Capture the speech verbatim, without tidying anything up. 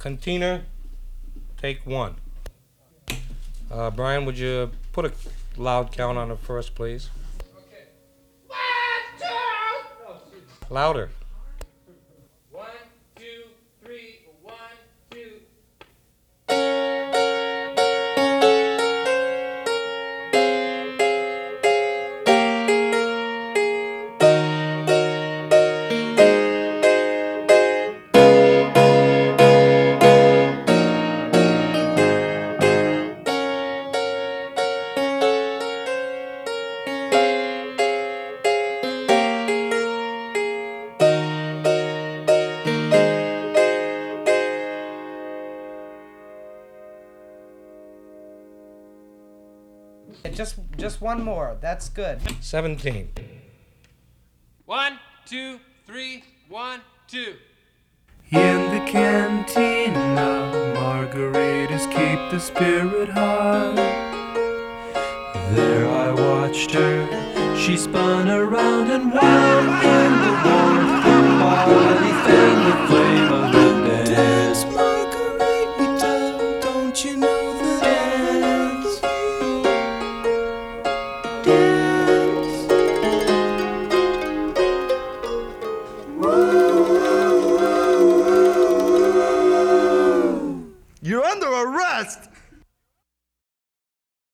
Cantina, take one. Uh, Brian, would you put a loud count on it first, please? Okay. One, two. Louder. One, two, three. One, two. Just, just one more. That's good. Seventeen. One, two, three. One, two. In the cantina, margaritas keep the spirit high. There I watched her, she spun around and wound in the warmth of body, fanned the flame of the dance. Margarita, don't you know?